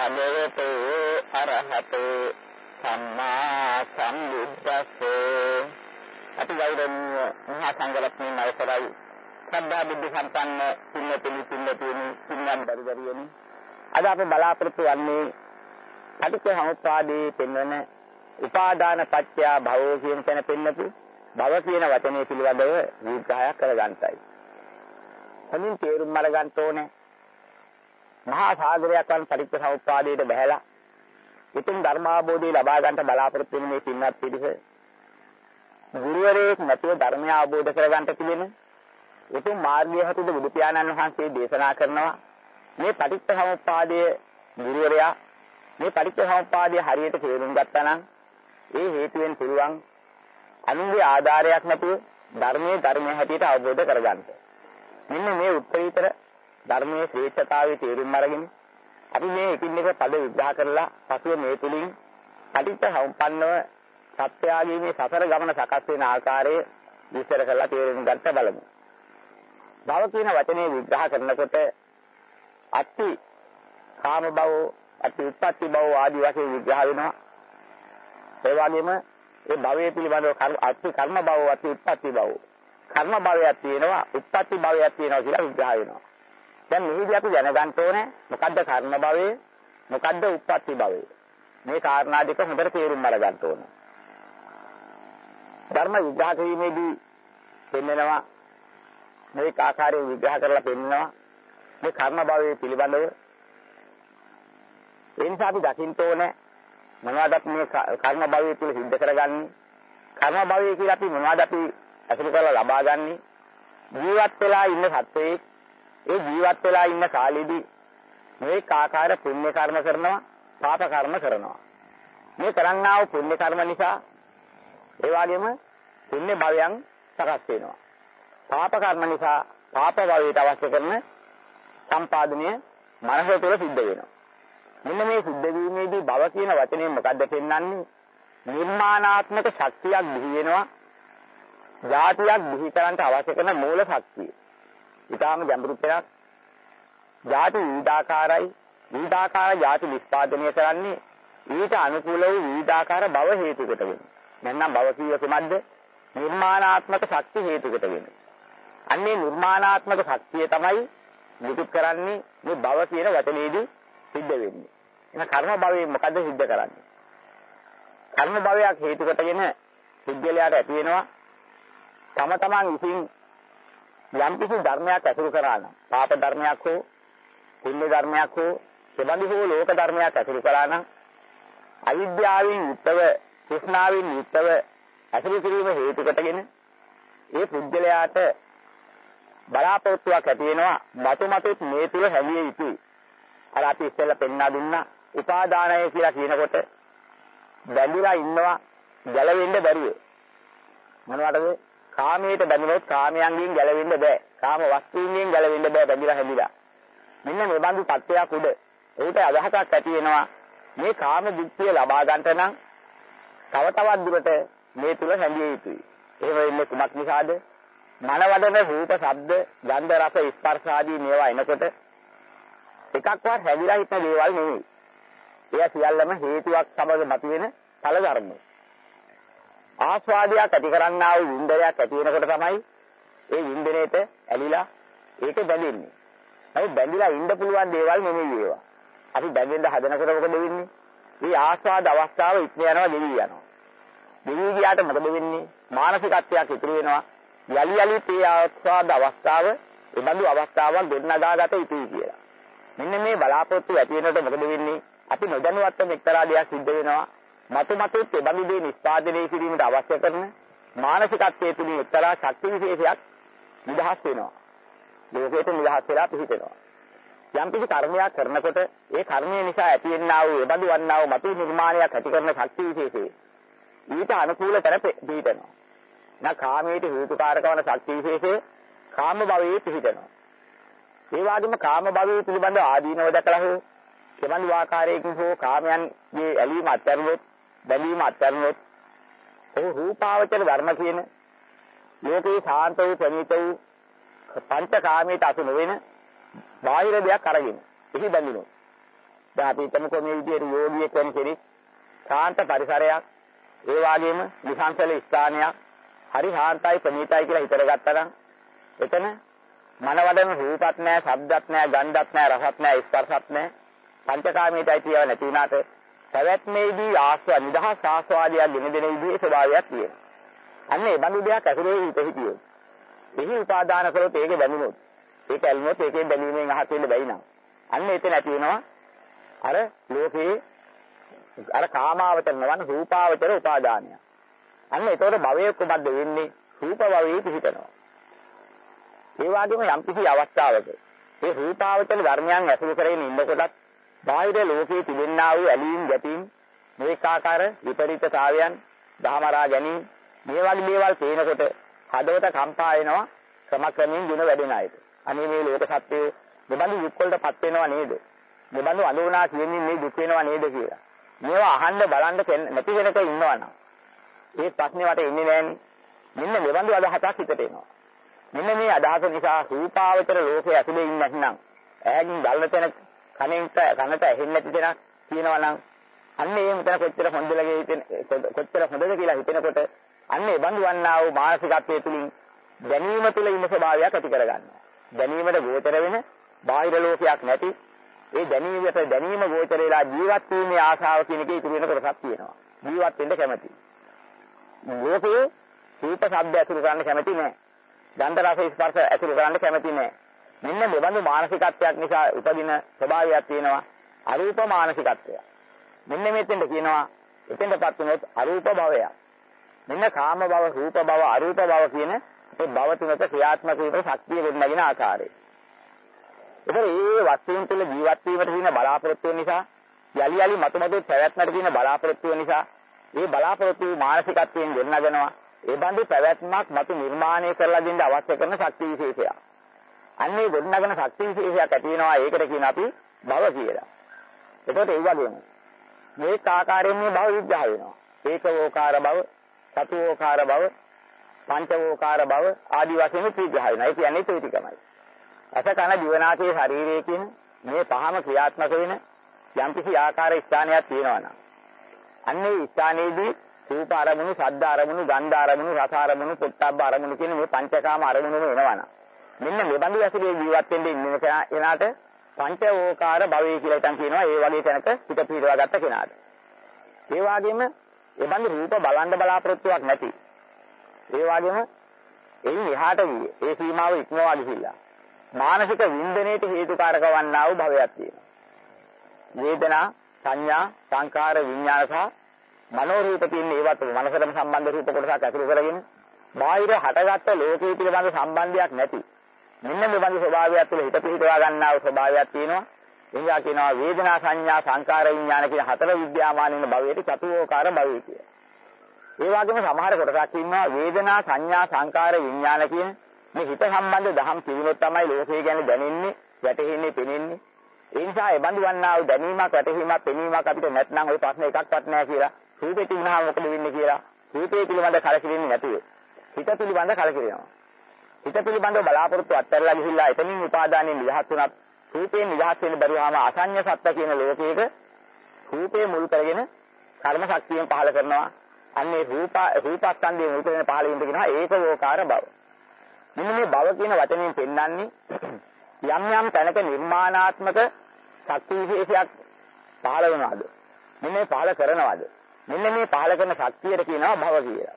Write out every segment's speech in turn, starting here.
භගවතු අරහතු සම්මා සම්බුද්දස්ස. අපි ගෞරවනීය මහා සංඝරත්නයන් අවසරයි. ශ්‍රද්ධා බුද්ධ සම්පන්න පුණ්‍යතුනි පුණ්‍යම් දරුදරියනි. අද අපි බලාපොරොත්තු වෙන්නේ පටිච්චසමුප්පාදයේ පෙන්වන උපාදාන පත්‍ය භවෝ කියන තැන පෙන්නපු භව කියන වචනේ පිළිබඳව විග්‍රහයක් කරගන්නයි. හොඳින් තේරුම් අරගන්න ඕනේ. මහා සාගරයක් වන පටිච්චසමුප්පාදයට බැහැලා උතුම් ධර්මාභෝධය ලබා ගන්නට බලාපොරොත්තු වෙන මේ පින්වත් පිරිස ගුරුවරයෙක් නැතුව ධර්මය අවබෝධ කරගන්නට තිබෙන උතුම් මාර්ගය හතුද බුදු පියාණන් වහන්සේ දේශනා කරනවා. මේ පටිච්චසමුප්පාදයේ ගුරුවරයා මේ පටිච්චසමුප්පාදයේ හරියට තේරුම් ගත්තා නම් ඒ හේතුවෙන් පුළුවන් අනුන්ගේ ආධාරයක් නැතුව ධර්මයේ හැටියට අවබෝධ කරගන්න. මෙන්න මේ උත්තරීතර ධර්මයේ ශ්‍රේෂ්ඨතාවයේ තේරුම් අරගෙන අපි මේ එකින් එක පද විග්‍රහ කරලා පසුව මේ තුලින් පටිච්චසමුප්පන්නව සත්‍යයගේ මේ සසර ගමන සකස් වෙන ආකාරය විස්තර කරලා තේරුම් ගන්න බලමු. භව කියන වචනේ විග්‍රහ කරනකොට අත්ති කාම භව, අත්ති උත්පත්ති භව ආදී වශයෙන් විග්‍රහ වෙනවා. ඒ වගේම ඒ භවයේ පිළිබඳව අත්ති කර්ම භව, අත්ති උත්පත්ති භව. කර්ම භවයක් තියෙනවා, උත්පත්ති භවයක් තියෙනවා කියලා විග්‍රහ වෙනවා. දැන් මෙහිදී අපි දැනගන්න ඕනේ මොකද්ද කර්ම භවය, මොකද්ද උත්පත්ති භවය. මේ කාරණා දෙක හොඳට තේරුම් අරගන්න ඕනේ. ධර්ම විග්‍රහ කිරීමේදී පෙන්වනවා මේ ආකාරයෙන් විග්‍රහ කරලා පෙන්වනවා මේ කර්ම භවයේ පිළිබඳව. ඒ නිසා අපි දකින්න ඕනේ මොනවද අපි මේ කර්ම භවයේ තුල සිද්ධ කරගන්නේ. කර්ම භවයේ කියලා අපි මොනවද අපි අසුරු කරලා ලබා ගන්නේ. ජීවත් වෙලා ඉන්න සත්වයේ ඒ ජීවත් වෙලා ඉන්න කාලෙදී මේ ආකාර පුණ්‍ය කර්ම කරනවා, පාප කර්ම කරනවා. මේ කරන්නා වූ පුණ්‍ය කර්ම නිසා ඒ වගේම පුණ්‍ය භවයන් සකස් වෙනවා. පාප කර්ම නිසා පාප භවයට අවශ්‍ය කරන සම්පාදනය මනස තුළ සිද්ධ වෙනවා. මෙන්න මේ සිද්ධ වීමේදී භව කියන වචනේ මොකද්ද පෙන්වන්නේ? නිර්මාණාත්මක ශක්තියක් බිහි වෙනවා. ජාතියක් බිහි කරන්නට අවශ්‍ය කරන මූල ශක්තිය. ඊටාම ගැඹුරු පෙරක්. ජාති විවිධාකාරයි. විවිධාකාර ජාති නිෂ්පාදනය කරන්නේ ඊට අනුකූල වූ විවිධාකාර භව හේතු කොටගෙන. නැත්නම් භව කියේ කොහොමද? නිර්මාණාත්මක ශක්තිය හේතු කොටගෙන. අන්නේ නිර්මාණාත්මක ශක්තිය තමයි නිකුත් කරන්නේ මේ භව කියන වචනේදී සිද්ධ වෙන්නේ. එහෙනම් කර්ම භවයේ මොකද්ද සිද්ධ කරන්නේ? කර්ම භවයක් හේතු කොටගෙන සිද්ධිලයට ඇති වෙනවා තම තමන් විසින් යම් කිසි ධර්මයක් අසුරු කරා නම්, පාප ධර්මයක් හෝ පුණ්‍ය ධර්මයක් හෝ සබඳි හෝ ලෝක ධර්මයක් අසුරු කරා නම් අවිද්‍යාවෙන් යුක්තව, තෘෂ්ණාවෙන් යුක්තව අසුරු කිරීම හේතු කොටගෙන ඒ පුද්ගලයාට බලාපොරොත්තුවක් ඇති වෙනවා මතුමතුත් මේ තුල හැමිය යුතුයි. අර අපි ඉස්සෙල්ලා පෙන්වා දුන්නා උපාදානය කියලා කියනකොට බැඳිලා ඉන්නවා ගැලවෙන්න බැරිය. මොනවටද? කාමයට බැඳුනොත් කාමයන්ගෙන් ගැලවෙන්න බෑ. කාම වස්තුන්ගෙන් ගැලවෙන්න බෑ බැඳිලා හැදිලා. මෙන්න මේ බඳු තත්ත්වයක් උඩ ඒකට අදහසක් ඇති වෙනවා මේ කාම දිට්ඨිය ලබා ගන්නට නම් තව තවත් දුරට මේ තුල හැදිය යුතුයි. එහෙම වෙන්නේ කුමක් නිසාද? මනවදන රූප, ශබ්ද, ගන්ධ, රස, ස්පර්ශ ආදී මේවා එනකොට එකක්වත් හැදිලා හිටන දේවල් නෙවෙයි. එය සියල්ලම හේතුවක් සමග මතුවෙන ඵල ධර්ම. ආස්වාදයක් ඇති කරන්නා වූ වින්දනයක් ඇති වෙනකොට තමයි ඒ වින්දනයේට ඇලිලා ඒක බැඳෙන්නේ. අපි බැඳිලා ඉන්න පුළුවන් දේවල් නෙමෙයි ඒවා. අපි බැඳෙන්න හදනකොට මොකද වෙන්නේ? මේ ආස්වාද අවස්ථාව ඉක්ම යනවා, දෙවි යනවා. දෙවි ගියාට මොකද වෙන්නේ? මානසිකත්වයක් ඉතුරු වෙනවා. යලි යලි තේ ආස්වාද අවස්ථාව, ඒ බඳු අවස්ථාවක් ගොඩනගාගත යුතුයි කියලා. මෙන්න මේ බලාපොරොත්තු ඇති වෙනකොට මොකද වෙන්නේ? අපි නොදැනුවත්වම එක්තරා දෙයක් සිද්ධ වෙනවා. මතුමතුත් ඒ බඳු දේ නිෂ්පාදනය කිරීමට අවශ්‍ය කරන මානසිකත්වයේ තුලින් එක්තරා ශක්ති විශේෂයක් නිදහස් වෙනවා. ලෝකයට නිදහස් වෙලා පිහිටෙනවා. යම් කිසි කර්මයක් කරනකොට ඒ කර්මය නිසා ඇතිවෙනා වූ ඒ බඳු වන්නා වූ මතු නිර්මාණයක් ඇති කරන ශක්ති විශේෂය ඊට අනුකූල තර පිහිටෙනවා. කාමයට හේතුකාරක වන ශක්ති විශේෂය කාම භවයේ පිහිටනවා. ඒ වගේම කාම භවයේ පිළිබඳ ආදීනව දැකලා හෝ කෙබඳු ආකාරයකින් හෝ කාමයන්ගේ ඇලීම අත්හැරුණොත්, බැඳීම අත්හැරුණොත් ඒ රූපාවචර ධර්ම කියන ලෝකේ ශාන්ත වූ ප්‍රණීත වූ පංචකාමයට අසු නොවන බාහිර දෙයක් අරගෙන එහි බැඳිනොත් දැන් අපි හිතමුකෝ මේ විදිහට යෝගියෙක් වෙන කෙනෙක් ශාන්ත පරිසරයක් ඒ වගේම නිසංසල ස්ථානයක් හරි හාන්තයි ප්‍රණීතයි කියලා හිතර ගත්තා නම් එතන මනවඩන රූපත් නැහැ, ශබ්දත් නැහැ, ගන්ධත් නැහැ, රසත් නැහැ, ස්පර්ශත් නැහැ. පංචකාමයටයි කියව නැති වුණාට පැවැත්මේදී නිදහස් ආස්වාදයක් ගෙන දෙන විදිහේ ස්වභාවයක් තියෙනවා. අන්න ඒ බඳු දෙයක් ඇතුලේ හිටියොත් එහි උපාදාන කරොත් ඒකේ බැඳුනොත් ඒක ඇල්මොත් ඒකේ බැඳීමෙන් අහස් වෙන්න බැයි නම් අන්න එතන ඇති වෙනවා අර ලෝකේ අර කාමාවචර නවන රූපාවචර උපාදානය. අන්න ඒතකොට භවයේ කොබද්ද වෙන්නේ රූප භවයේ පිහිටනවා. ඒ වගේම යම් කිසි අවස්ථාවක මේ රූපාවචර ධර්මයන් ඇසුරු කරගෙන ඉන්නකොටත් බාහිර ලෝකයේ තිබෙනා වූ ඇලීම් ගැටීම් මේකාකාර විපරීතතාවයන් දහමරා ගැනීම මේ වගේ දේවල් පේනකොට හදවත කම්පා වෙනවා ක්‍රමක්‍රමයෙන් ගුණ වැඩෙන අයට. අනේ මේ ලෝක සත්‍යයේ මෙබඳු දුක් වලටපත් වෙනව නේද? මෙබඳු අනුවනා කියන්නේ මේ දුක් වෙනව නේද කියලා. මේවා අහන්න බලන්න නැති වෙනක ඉන්නවනම් ඒ ප්‍රශ්නේ වට එන්නේ නැන්නේ. මෙන්න මෙබඳු අදහසක් හිතට එනවා. මෙන්න මේ අදහස නිසා රූපාවචර ලෝකයේ ඇතුලේ ඉන්නේ නැත්නම් ඇහෙන් බලන තැන කනට ඇහෙන්නේ නැති තැනක් කියනවා නම් අන්න ඒ මෙතන කොච්චර හොඳද කියලා හිතෙනකොට අන්න ඒ බඳු වන්නා වූ මානසිකත්වයේ තුලින් දැනීම තුල ඉන්න ස්වභාවයක් ඇති කරගන්නවා. දැනීමට ගෝචර වෙන බාහිර ලෝකයක් නැති ඒ දැනීම ගෝචර වෙලා ජීවත් වීමේ ආශාව කියන එකේ ඉතුරු වෙන කොටසක් තියෙනවා. ජීවත් වෙන්න කැමති. ලෝකේ රූප ශබ්ද ඇසුරු කරන්න කැමති නැහැ. ගන්ධ රස ස්පර්ශ ඇසුරු කරන්න කැමති නැහැ. මෙන්න මෙබඳු මානසිකත්වයක් නිසා උපදින ස්වභාවයක් තියෙනවා අරූප මානසිකත්වය. මෙන්න මෙතෙන්ද කියනවා එතෙන්ටපත් වුණොත් අරූප භවය. මෙන්න කාම භව, රූප භව, අරූප භව කියන මේ භව තුනක ක්‍රියාත්මක වීමේ ශක්තිය ගොඩනගෙන ආකාරය. ඒතර මේ වස්තුන් තුළ ජීවත් වීමට තියෙන බලාපොරොත්තු නිසා යලි යලි මතුමතු පැවැත්මට තියෙන බලාපොරොත්තු නිසා මේ බලාපොරොත්තු මානසිකත්වයෙන් ගොඩනගනවා. ඒ බඳු පැවැත්මක් මතු නිර්මාණය කරලා දෙන්න අවශ්‍ය කරන ශක්ති විශේෂයක්. අන්නේ ගොඩනගන ශක්ති විශේෂයක් ඇති වෙනවා. ඒකට කියන අපි භව කියලා. එතකොට ඒ වගේම මේක ආකාරයෙන් මේ භව විග්‍රහ වෙනවා. ඒකෝකාර භව, සතුෝකාර භව, පංචවෝකාර භව ආදී වශයෙන් විග්‍රහ වෙනවා. ඒ කියන්නේ ඒ ටිකමයි. අස කන දිවනාසයේ ශරීරයේ කියන මේ පහම ක්‍රියාත්මක වෙන යම්කිසි ආකාර ස්ථානයක් තියෙනවා නම් අන්නේ ස්ථානයේදී රූප අරමුණු, ශබ්ද අරමුණු, ගන්ධ අරමුණු, රස අරමුණු, පොට්ටබ්බ අරමුණු කියන මේ පංචකාම අරමුණුම වෙනවනම් මෙන්න මේ බඳු ඇසුරේ ජීවත් වෙන්න ඉන්න කෙනාට පංචවෝකාර භවය කියලා එකක් කියනවා. ඒ වගේ තැනක හිත පිටවා ගත්ත කෙනාට. ඒ වගේම ඒ බඳු රූප බලන්න බලාපොරොත්තුවක් නැති. ඒ වගේම එයින් එහාට ගියේ ඒ සීමාව ඉක්මවා ගිහිල්ලා මානසික වින්දනයේට හේතුකාරක වන්නා වූ භවයක් තියෙනවා. වේදනා, සංඥා, සංකාර, විඥාන සහ මනෝ රූප තියෙන ඒවත් මනසටම සම්බන්ධ රූප කොටසක් ඇතුළු කරගෙන බාහිර හටගත්ත ලෝකයේ පිළිබඳ සම්බන්ධයක් නැති මෙන්න මේ බඳු ස්වභාවයක් තුළ හිත පිහිටවා ගන්නා වූ ස්වභාවයක් තියෙනවා. එනිසා කියනවා වේදනා, සංඥා, සංකාර, විඥාන කියන හතර විද්‍යාමාන වෙන භවයට චතුෝකාර භවය කියලා. ඒ වගේම සමහර කොටසක් ඉන්නවා වේදනා, සංඥා, සංකාර, විඥාන කියන මේ හිත සම්බන්ධ දහම් කිවිනොත් තමයි ලෝකය ගැන දැනෙන්නේ, වැටහෙන්නේ, පෙනෙන්නේ. ඒ නිසා ඒ බඳු වන්නා වූ දැනීමක්, වැටහීමක්, පෙනීමක් අපිට නැත්නම් ওই ප්‍රශ්න එකක්වත් නැහැ කියලා. රූපේ තිබුණාම මොකද වෙන්නේ කියලා. රූපේ පිළිබඳ කලකිරෙන්නේ නැතුව හිත පිළිබඳ කලකිරෙනවා. හිත පිළිබඳව බලාපොරොත්තු අත්හැරලා ගිහිල්ලා එතනින් උපාදානෙන් නිදහස් වුණත් රූපේ නිදහස් වෙන්න බැරිවම අසඤ්ඤ සත්ත්ව කියන ලෝකයක රූපේ මුල් කරගෙන කර්ම ශක්තියෙන් පහල කරනවා. අන්නේ රූපස්කන්ධයේ මුල් කරගෙන පහල වෙන්න කියනවා ඒකෝකාර භව. මෙන්න මේ භව කියන වචනයෙන් පෙන්වන්නේ යම් යම් තැනක නිර්මාණාත්මක ශක්ති විශේෂයක් පහල වෙනවාද? මෙන්න මේ පහල කරනවාද? මෙන්න මේ පහල කරන ශක්තියට කියනවා භව කියලා.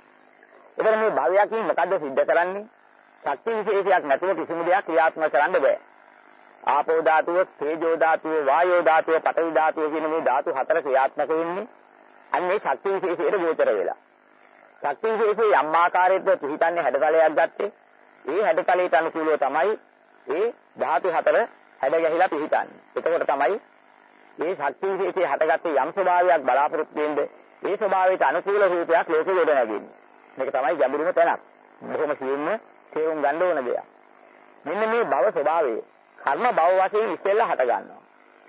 එතන මේ භවයකින් මොකද්ද සිද්ධ කරන්නේ? ශක්ති විශේෂයක් නැතුව කිසිම දෙයක් ක්‍රියාත්මක කරන්න බෑ. ආපෝ ධාතුව, තේජෝ ධාතුව, වායෝ ධාතුව, පඨවි ධාතුව කියන මේ ධාතු හතර ක්‍රියාත්මක වෙන්නේ අන්නේ ශක්ති විශේෂයට ගෝචර වෙලා. ශක්ති විශේෂයේ යම් ආකාරයකට පිහිටන්නේ හැඩතලයක් ගත්තේ. ඒ හැඩතලයට අනුකූලව තමයි ඒ ධාතු හතර හැඩ ගැහිලා පිහිටන්නේ. එතකොට තමයි මේ ශක්ති විශේෂයේ හටගත්තේ යම් ස්වභාවයක් බලාපොරොත්තු වෙන්නේ. ඒ ස්වභාවයට අනුකූල රූපයක් ලෝකෙ ගොඩ නැගෙන්නේ. මේක තමයි ගැඹුරුම තැනක්. බොහොම සියුම්ම තේරුම් ගන්න ඕන දෙයක්. මෙන්න මේ භව ස්වභාවය කර්ම භව වශයෙන් ඉස්සෙල්ලා හට ගන්නවා.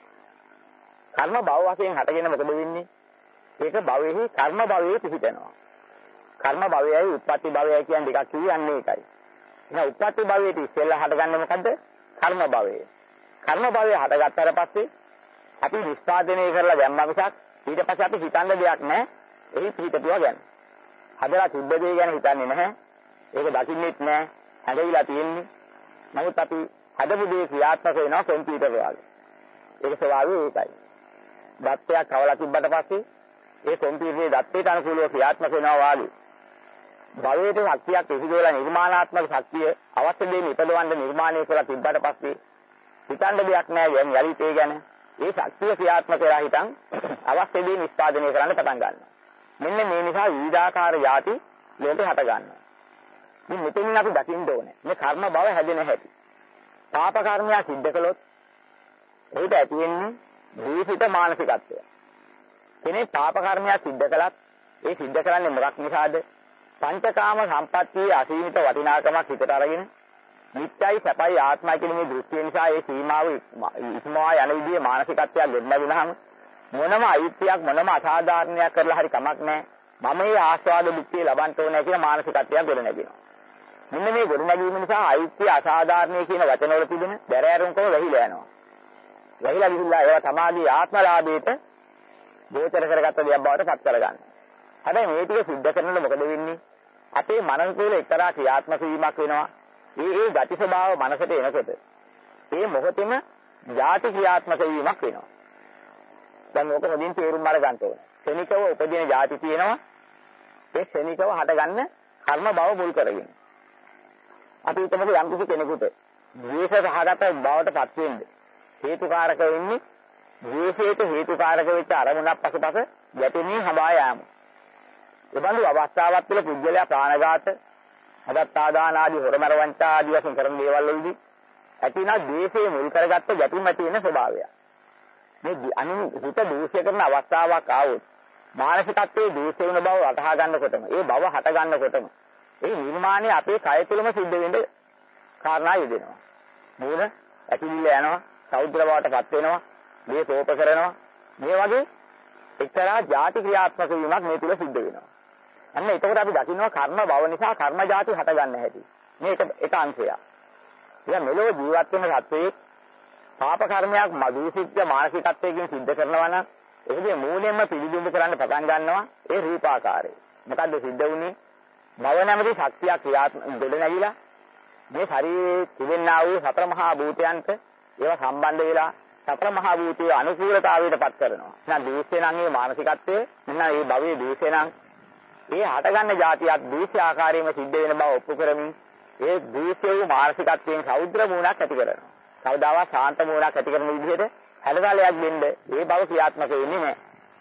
කර්ම භව වශයෙන් හටගෙන මොකද වෙන්නේ? ඒක භවෙහි කර්ම භවයේ පිහිටනවා. කර්ම භවයයි උත්පත්ති භවයයි කියන දෙකක් කියන්නේ ඒකයි. එහෙනම් උත්පත්ති භවයේ ඉස්සෙල්ලා හටගන්නේ මොකද්ද? කර්ම භවය. කර්ම භවය හටගත්තාට පස්සේ අපි නිෂ්පාදනය කරලා දැම්මා මිසක් ඊට පස්සේ අපි හිතන්න දෙයක් නැහැ. එහි පිටපුවා ගැන. හදලා තිබ්බ දේ ගැන හිතන්නේ නැහැ. ඒක දකින්නෙත් නැහැ. හැදවිලා තියෙන්නේ. නමුත් අපි හදපු දේ ක්‍රියාත්මක වෙනවා කම්පියුටර් වල. ඒක ස්වභාවය ඒකයි. දත්තයක් කවලා තිබ්බට පස්සේ ඒ කම්පියුටරේ දත්තේට අනුකූලව ක්‍රියාත්මක වෙනවා වාගේ. භවයට ශක්තියක් ඉහිදවලා නිර්මාණාත්මක ශක්තිය අවශ්‍ය දේ නිපදවන්න නිර්මාණය කරලා තිබ්බට පස්සේ හිතන්න දෙයක් නැහැ යම් යලිත් ඒ ගැන. ඒ ශක්තිය ක්‍රියාත්මක කරලා හිතන් අවශ්‍ය දේ නිෂ්පාදනය කරන්න පටන් ගන්නවා. මෙන්න මේ නිසා විවිධාකාර යටි ලෝකේ හට ගන්නවා. මේ මෙතනින් අපි දකින්න ඕනේ. මේ කර්ම භව හැදෙන හැටි. පාප කර්මය සිද්ධ කළොත් ඒකට ඇති වෙන්නේ දූෂිත මානසිකත්වය. කෙනෙක් පාප කර්මයක් සිද්ධ කළත් ඒ සිද්ධ කරන්නේ මොකක් නිසාද? පංචකාම සම්පත්තියේ අසීමිත වටිනාකමක් හිතට අරගෙන නිත්‍යයි සැපයි ආත්මයි කියන මේ දෘෂ්ටිය නිසා ඒ සීමාව ඉක්මවා යන විදිහේ මානසිකත්වයක් ලැබුණාම මොනම අයිතියක් මොනම අසාධාරණයක් කරලා හරි කමක් නැහැ. මම මේ ආස්වාද භුක්තිය ලබන්න ඕනේ කියන මානසිකත්වයක් ගොඩනැගෙනවා. මෙන්න මේ ගොඩනැගීම නිසා අයිතිය අසාධාරණය කියන වචනවල තිබෙන බැරෑරුම්කම වැහිලා යනවා. වැහිලා ගිහිල්ලා ඒවා තමාගේ ආත්මලාභයට ගෝචර කරගත්ත දෙයක් බවට පත් කරගන්නවා. හැබැයි මේ ටික සිද්ධ කරනකොට මොකද වෙන්නේ? අපේ මනස තුළ එක්තරා ක්‍රියාත්මක වීමක් වෙනවා. ඒ ගති ස්වභාව මනසට එනකොට ඒ මොහොතේම ಜಾති ක්‍රියාත්මක වීමක් වෙනවා. දැන් ඕක හොඳින් තේරුම් අරගන්න ඕනේ. ශනිකව උපදින ಜಾති තියෙනවා. ඒ ශනිකව හටගන්න කර්ම භව මුල් කරගෙන. අපි හිතමුකෝ යම් කිසි කෙනෙකුට ද්වේෂ සහගත බවට පත් වෙන්නේ හේතුකාරක වෙන්නේ ද්වේෂයට හේතුකාරක වෙච්ච අරමුණක් පසුපස යැපෙමින් හඹා යාම. එබඳු අවස්ථාවක් තුළ පුද්ගලයා ප්‍රාණඝාත, හදත්තාදාන ආදී හොරමර වංචා ආදී වශයෙන් කරන දේවල් වලදී ඇතිවෙන ද්වේෂයේ මුල් කරගත්ත ගැටුම් ඇති වෙන ස්වභාවය. මේ හිත දූෂ්‍ය කරන අවස්ථාවක් ආවොත් මානසිකත්වයේ දූෂ්‍ය වෙන බව වටහා ගන්නකොටම ඒ බව හට ගන්නකොටම ඒ නිර්මාණය අපේ කය තුළම සිද්ධ වෙන්න කාරණා යෙදෙනවා. මූණ ඇතිවිල්ල යනවා, සෞද්‍ර බවට පත් වෙනවා, මේ සෝප කරනවා. මේ වගේ එක්තරා ಜಾති ක්‍රියාත්මක වීමක් මේ තුල සිද්ධ වෙනවා. අන්න එතකොට අපි දකින්නවා කර්ම භව නිසා කර්ම ಜಾති හට ගන්න හැටි. මේක එක අංශයක්. ඉතින් මෙලොව ජීවත් වෙන සත්වයේ පාප කර්මයක් මදුසිත මානසිකත්වයෙන් සිද්ධ කරනවා නම් ඒකේ මූලයෙන්ම පිළිබිඹු කරන්න පටන් ගන්නවා ඒ රූපාකාරය. මොකද්ද සිද්ධ වුනේ? භව නැමැති ශක්තිය ක්‍රියාත්මක දෙඩ නැගිලා මේ ශරීරයේ තිබෙනා වූ සතර මහා භූතයන්ට ඒවා සම්බන්ධ වෙලා සතර මහා භූතයේ අනුකූලතාවයට පත් කරනවා. එහෙනම් දීසේ නම් මේ මානසිකත්වයේ මෙන්න මේ භවයේ දීසේ නම් ඒ හටගන්න જાතියක් දීසේ ආකාරයෙන්ම සිද්ධ වෙන බව ඔප්පු කරමින් ඒ දීසේ වූ මානසිකත්වයෙන් සෞද්‍ර මූණක් ඇති කරනවා. කවදාවත් ශාන්ත මූණක් ඇති කරන විදිහට හැඩතලයක් දෙන්න ඒ බව ක්‍රියාත්මක වෙන්නේ නැහැ.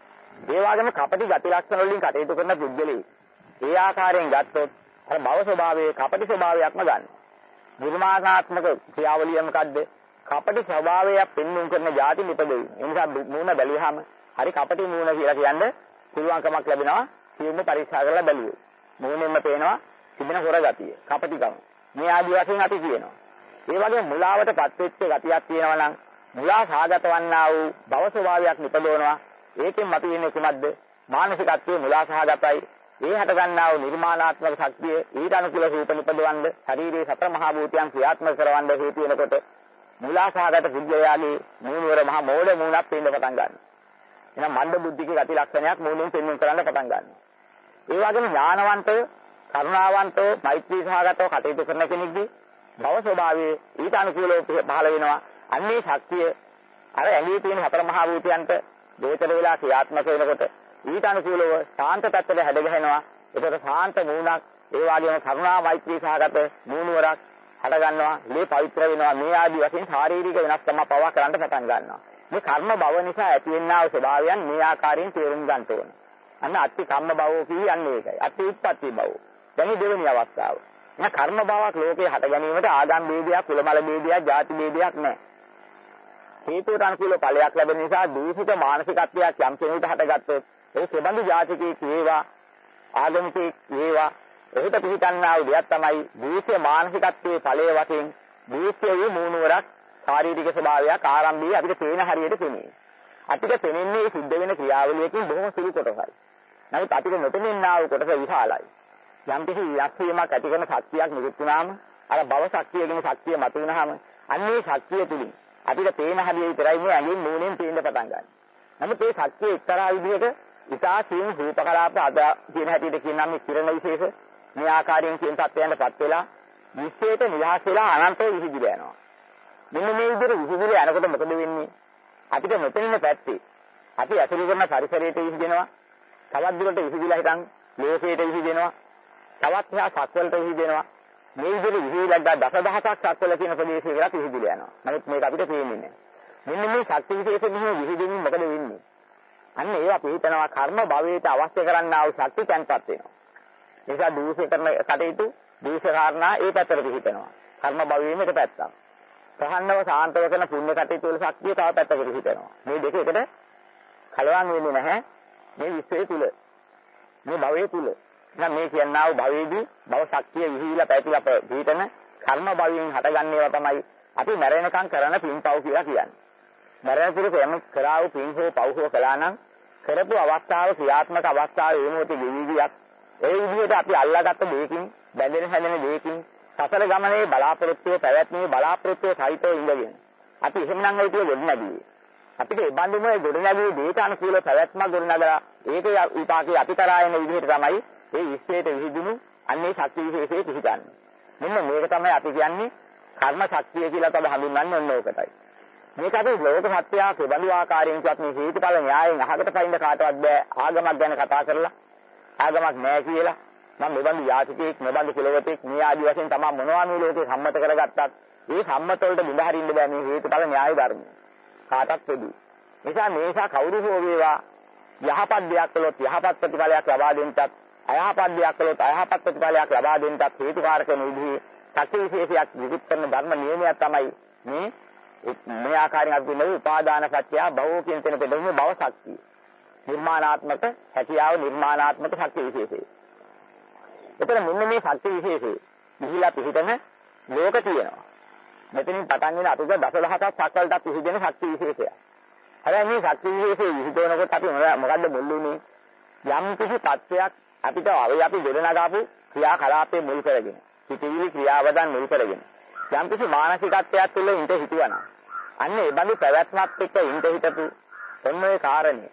ඒ වගේම කපටි ගති ලක්ෂණ වලින් කටයුතු කරන පුද්ගලෙයි ඒ ආකාරයෙන් ගත්තොත් අර භව ස්වභාවයේ කපටි ස්වභාවයක්ම ගන්න. නිර්මාණාත්මක ක්‍රියාවලිය මොකද්ද? කපටි ස්වභාවයක් පෙන්වුම් කරන જાති නිපදෙයි. ඒ නිසා මූණ බැලුවාම හරි කපටි මූණ කියලා කියන්නේ පුළුවන්කමක් ලැබෙනවා. සියුම්ව පරීක්ෂා කරලා බැලුවොත්. මූණෙන්ම පේනවා තිබෙන හොර ගතිය, කපටිකම. මේ ආදී වශයෙන් අපි කියනවා. ඒ වගේ මුලාවටපත් වෙච්ච ගතියක් තියෙනවා නම් මුලා සාගත වන්නා වූ භව ස්වභාවයක් නිපදවනවා. ඒකෙන් මතුවෙන්නේ කුමක්ද? මානසිකත්වයේ මුලා සහගතයි. ඒ හට ගන්නා වූ නිර්මාණාත්මක ශක්තිය ඊට අනුකූල රූප නිපදවන්න ශරීරයේ සතර මහා භූතයන් ක්‍රියාත්මක කරවන්න හේතු වෙනකොට මුලාසහගත පුද්ගලයාගේ මූණවර මහා මෝඩ මූණක් පේන්න පටන් ගන්නවා. එහෙනම් මන්ද බුද්ධික ගති ලක්ෂණයක් මූණෙන් පෙන්වන්න කරන්න පටන් ගන්නවා. ඒ වගේම ඥානවන්තව, කරුණාවන්තව, මෛත්‍රී සහගතව කටයුතු කරන කෙනෙක්ගේ භව ස්වභාවයේ ඊට අනුකූලව පහළ වෙනවා. අන්නේ ශක්තිය අර ඇඟේ තියෙන හතර මහා භූතයන්ට දෝතර වෙලා ක්‍රියාත්මක වෙනකොට ඊට අනුකූලව ශාන්ත tattට හැඩ ගැහෙනවා. ඒකට ශාන්ත මූණක්, ඒ වගේම කරුණා මෛත්‍රී සහගත මූණවරක් හට ගන්නවා. මේ පවිත්‍ර වෙනවා. මේ ආදී වශයෙන් ශාරීරික වෙනස්කම් පවා කරන්න පටන් ගන්නවා. මේ කර්ම භව නිසා ඇතිවෙනා වූ ස්වභාවයන් මේ ආකාරයෙන් තේරුම් ගන්න ඕන. අන්න අත්ති කම්ම භවෝ කියන්නේ ඒකයි. අත්ති උත්පත්ති භවෝ. දැන් දෙවෙනි අවස්ථාව. මේ කර්ම භවයක් ලෝකේ හට ගැනීමට ආගම් ભેදයක්, කුලමල ભેදයක්, ಜಾති ભેදයක් නැහැ. හේතුවට අනුකූල ඵලයක් ලැබෙන නිසා දූෂිත මානසිකත්වයක් යම් කෙනෙකුට හටගත්තොත් ඒ සබඳු ජාතිකයේ වේවා ආගමිකයේ වේවා එහිට පිහිටන්නා වූ දෙයක් තමයි දූෂ්‍ය මානසිකත්වයේ ඵලයේ වශයෙන් දූෂ්‍ය වූ මූණවරක් ශාරීරික ස්වභාවයක් ආරම්භයේ අපිට පේන හරියට පෙනේ. අපිට පෙනෙන්නේ සිද්ධ වෙන ක්‍රියාවලියකින් බොහොම සුළු කොටසයි. නමුත් අපිට නොපෙනෙනා වූ කොටස විශාලයි. යම් කිසි යක්ෂයමක් ඇති කරන ශක්තියක් නිරුත් වුණාම අර භව ශක්තියගෙන ශක්තිය මතුවෙනහම අන්නේ ශක්තිය තුලින් අපිට පේන හැටි විතරයි මේ ඇඟින් මූණෙන් පේන්න පටන් ගන්න. නමුත් මේ ශක්තිය එක්තරා විදිහක ඉතා සියුම් රූප කලාප අද කියන හැටියට කියනවා මේ කිරණ විශේෂ මේ ආකාරයෙන් කියන තත්ත්වයන්ටපත් වෙලා විශ්වයට නිදහස් වෙලා අනන්තව විහිදිලා යනවා. මෙන්න මේ විදිහට විහිදිලා යනකොට මොකද වෙන්නේ? අපිට මෙතනින් පැත්තේ අපි අසුරු කරන පරිසරයට විහිදෙනවා. තවත් දුරට විහිදිලා හිටන් ලෝකයට විහිදෙනවා. තවත් එහා සක්වලට විහිදෙනවා. මේ විදිහට විහිදලා දසදහසක් සක්වල කියන ප්‍රදේශයකට විහිදිලා යනවා. නමුත් මේක අපිට පේන්නේ නැහැ. මෙන්න මේ ශක්ති විශේෂ මෙහෙම විහිදෙමින් මොකද වෙන්නේ? අන්න ඒවා පිළිතනවා කර්ම භවයට අවශ්‍ය කරන්නා වූ ශක්ති තැන්පත් වෙනවා. නිසා දූෂ්‍ය කරන කටයුතු දූෂ්‍ය කාරණා ඒ පැත්තට පිළිතනවා. කර්ම භවයේම එක පැත්තක්. ප්‍රහන්නව සාන්තව කරන පුණ්‍ය කටයුතු වල ශක්තිය තව පැත්තකට පිළිතනවා. මේ දෙක එකට කලවම් වෙන්නේ නැහැ. මේ විශ්වයේ තුල මේ භවයේ තුල නම් මේ කියනා වූ භවයේදී භව ශක්තිය විහිවිලා පැතිලා පිළිතන කර්ම භවයෙන් හටගන්න ඒවා තමයි අපි මැරෙනකම් කරන පින්පව් කියලා කියන්නේ. මරණතුරු යම් කරා වූ පින් හෝ පව් හෝ කළා නම් කරපු අවස්ථාව ක්‍රියාත්මක අවස්ථාවේ ඒ මොහොතේ ගෙවිවියක් ඒ විදිහට අපි අල්ලාගත්ත දෙයකින් බැඳෙන හැදෙන දෙයකින් සසල ගමනේ බලාපොරොත්තුව පැවැත්මේ බලාපොරොත්තුව සහිතව ඉඳගෙන අපි එහෙමනම් ඒ කිය ගොඩ නැගියේ අපිට ඒ බඳුම ගොඩ නැගියේ දේට අනුකූල පැවැත්මක් ගොඩ නගලා ඒක විපාකේ අපි කරා එන විදිහට තමයි ඒ විශ්වයට විහිදුණු අන්නේ ශක්ති විශේෂයේ පිහිටන්නේ. මෙන්න මේක තමයි අපි කියන්නේ කර්ම ශක්තිය කියලා තමයි හඳුන්වන්නේ ඔන්න ඕකටයි. මේක අපි ලෝක සත්‍යය කෙබඳු ආකාරයෙන් කියත් මේ හේතුඵල න්‍යායෙන් අහකට පයින්න කාටවත් බෑ ආගමක් ගැන කතා කරලා ආගමක් නෑ කියලා මම මෙබඳු යාචකෙක් මෙබඳු කෙලවතෙක් මේ ආදි වශයෙන් තමයි මොනවා මේ ලෝකේ සම්මත කරගත්තත් ඒ සම්මත වලට බිඳ හරින්න බෑ මේ හේතුඵල න්‍යාය ධර්ම කාටත් පොදු නිසා මේසා කවුරු හෝ වේවා යහපත් දෙයක් කළොත් යහපත් ප්‍රතිඵලයක් ලබා දෙන්නත් අයහපත් දෙයක් කළොත් අයහපත් ප්‍රතිඵලයක් ලබා දෙන්නත් හේතුකාරක නිවිහි ශක්ති විශේෂයක් විවිධ කරන ධර්ම නියමයක් තමයි මේ ආකාරයෙන් අපි කියනවා උපාදාන සත්‍ය භවෝ කියන තැන පෙළෙන්නේ භව ශක්තිය. නිර්මාණාත්මක හැකියාව නිර්මාණාත්මක ශක්ති විශේෂය. එතන මෙන්න මේ ශක්ති විශේෂය විහිලා පිහිටන ලෝක තියෙනවා. මෙතනින් පටන් ගෙන අපිට දසදහසක් සක්වලට පිහිටෙන ශක්ති විශේෂය. හැබැයි මේ ශක්ති විශේෂය විහිදවනකොට අපි මොකද්ද මුල්ුනේ? යම් කිසි තත්වයක් අපිට අපි දෙලනගාපු ක්‍රියා කලාපේ මුල් කරගෙන සිටිවිලි ක්‍රියාවදන් මුල් කරගෙන යම් කිසි මානසිකත්වයක් තුළ ඉඳ හිතුවනම් අන්න ඒ බඳු පැවැත්මක් එක්ක ඉඳ හිටපු ඔන්නේ කාරණේ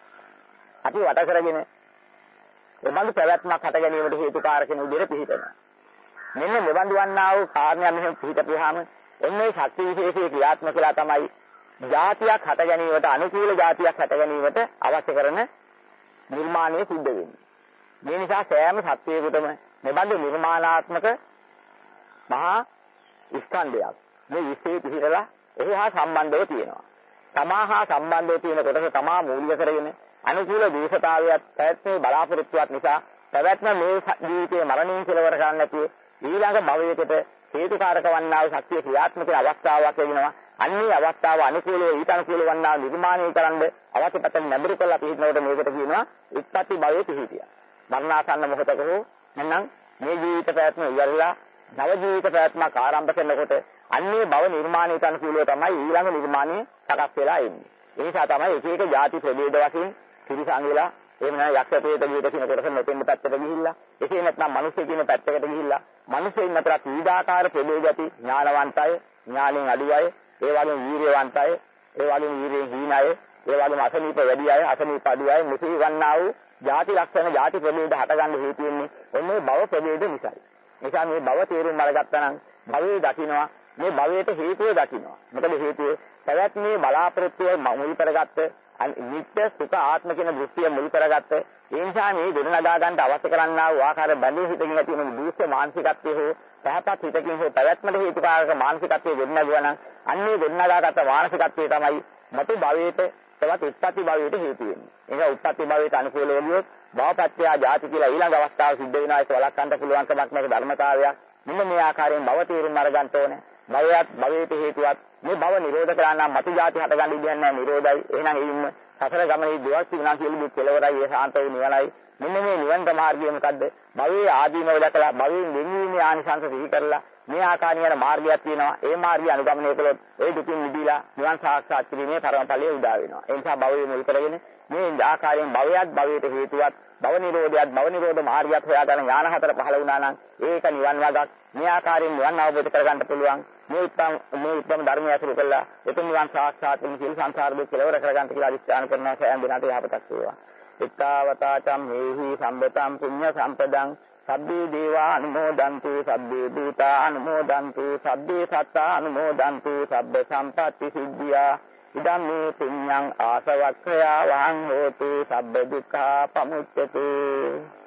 අපි වට කරගෙන ඒ බඳු පැවැත්මක් හට ගැනීමට හේතුකාරක වෙන විදිහට පිළිතනවා. මෙන්න මෙබඳු වන්නා වූ කාරණා මෙහෙම පිළිතපුවාම ඔන්නේ ශක්ති විශේෂයේ ක්‍රියාත්මක කළා තමයි જાතියක් හට ගැනීමට අනුකූල જાතියක් හට ගැනීමට අවශ්‍ය කරන නිර්මාණය සිද්ධ වෙන්නේ. මේ නිසා සෑම සත්‍යයකටම මෙබඳු නිර්මාණාත්මක මහා ස්කන්ධයක් මේ විශ්වයේ පිහිටලා එහි හා සම්බන්ධව තියෙනවා. තමා හා සම්බන්ධව තියෙන කොටස තමා මූලික කරගෙන අනුකූල දේශතාවයක් පැවැත්මේ බලාපොරොත්තුවක් නිසා පැවැත්ම මේ ජීවිතයේ මරණයෙන් කෙලවර කරන්න නැතුව ඊළඟ භවයකට හේතුකාරක වන්නා වූ ශක්තිය ක්‍රියාත්මක අවස්ථාවක් ලැබෙනවා. අන්නේ අවස්ථාව අනුකූලව ඊට අනුකූල වන්නා නිර්මාණය කරන්න අවශ්‍ය පැත්තෙන් නැඹුරු කරලා පිළිනවට මේකට කියනවා උත්පත්ති භවයේ පිහිටිය. මරණාසන්න මොහොතක හෝ නැත්නම් මේ ජීවිත පැවැත්ම ඉවරලා නව ජීවිත පැවැත්මක් ආරම්භ කරනකොට අන්නේ භව නිර්මාණයට අනුකූලව තමයි ඊළඟ නිර්මාණය සකස් වෙලා එන්නේ. ඒ නිසා තමයි එක එක ಜಾති ප්‍රභේද වශයෙන් ත්‍රිසංගිලා එහෙම නැත්නම් යක්ෂ ප්‍රේත ජීවිත කියන කොටස මෙතෙන් පැත්තට ගිහිල්ලා එසේ නැත්නම් මිනිස්සු කියන පැත්තකට ගිහිල්ලා මිනිස්සුන් අතර විවිධාකාර ප්‍රභේද ඇති ඥානවන්තය ඥානෙන් අඩු අය ඒ වගේම වීර්යවන්තය ඒ වගේම වීර්යයෙන් හීන අය ඒ වගේම අසනීප වැඩි අය අසනීප අඩු අය මෙසේ වන්නා වූ ಜಾති ලක්ෂණ ಜಾති ප්‍රභේද හටගන්න හේතු වෙන්නේ ඔන්නේ භව ප්‍රභේද නිසායි. නිසා මේ භව තේරුම් අරගත්තා නම් භවයේ දකින්නවා මේ භවයට හේතුව දකින්නවා. මොකද හේතුව පැවැත්මේ බලාපොරොත්තුව මුල් කරගත්ත නිත්‍ය සුඛ ආත්ම කියන දෘෂ්ටිය මුල් කරගත්ත ඒ නිසා මේ ගොඩනගා ගන්න අවශ්‍ය කරන්නා වූ ආකාර බැඳී හිතකින් ඇති වෙන දුෂ්ට මානසිකත්වයේ හෝ පහපත් හිතකින් හෝ පැවැත්මට හේතුකාරක මානසිකත්වයේ ගොඩනගුවා නම් අන්නේ ගොඩනගාගත්ත මානසිකත්වයේ තමයි මතු භවයට තවත් උත්පත්ති භවයට හේතු වෙන්නේ. ඒක උත්පත්ති භවයට අනුකූල වෙලියොත් භවපත්‍ය ජාති කියලා ඊළඟ අවස්ථාව සිද්ධ වෙනවා. ඒක වළක්වන්න පුළුවන් කමක් නැති ධර්මතාවයක්. මෙන්න මේ ආකාරයෙන් භව තීරුම් අරගන්න ඕනේ. භවයත් භවයට හේතුවත් මේ භව නිරෝධ කරා නම් මතු ජාති හටගන්න ඉඩ නැහැ නිරෝධයි. එහෙනම් ඒින්ම සතර ගමනේ දෙවස් විනාශ වෙලු දුක් කෙලවරයි ඒ ශාන්ත වූ නිවනයි. මෙන්න මේ නිවන් මාර්ගය මොකද්ද? භවයේ ආදීනව දැකලා භවයෙන් නිවීමේ ආනිසංස සිහි කරලා මේ ආකාරයෙන් යන මාර්ගයක් තියෙනවා. ඒ මාර්ගය අනුගමනය කළොත් ඒ දුකින් මිදීලා නිවන් සාක්ෂාත් කිරීමේ පරමඵලය උදා වෙනවා. ඒ නිසා භවයේ මුල් කරගෙන මේ ආකාරයෙන් භවයට හේතුවත් භව නිරෝධ මාර්ගයක් හොයාගන්න ඥාන හතර පහළ වුණා නම් ඒක නිවන් මාර්ගයක්. මේ ආකාරයෙන් නිවන් අවබෝධ කරගන්න පුළුවන්. මේ උත්තම ධර්මය අසුර කළා එතුම් නිවන් සාක්ෂාත් වෙන සියලු සංසාර දුක් කෙලවර කරගන්න කියලා අදිස්ථාන කරනවා. සෑම දිනකට යහපතක් වේවා. ittavatatam mehi sambatam punya sampadang sabbe deva anumodantu sabbe duta anumodantu sabbe satta anumodantu sabbe sampatti siddhiya idam me punyang asavakkaya vahang hotu sabbe dukkha pamucchatu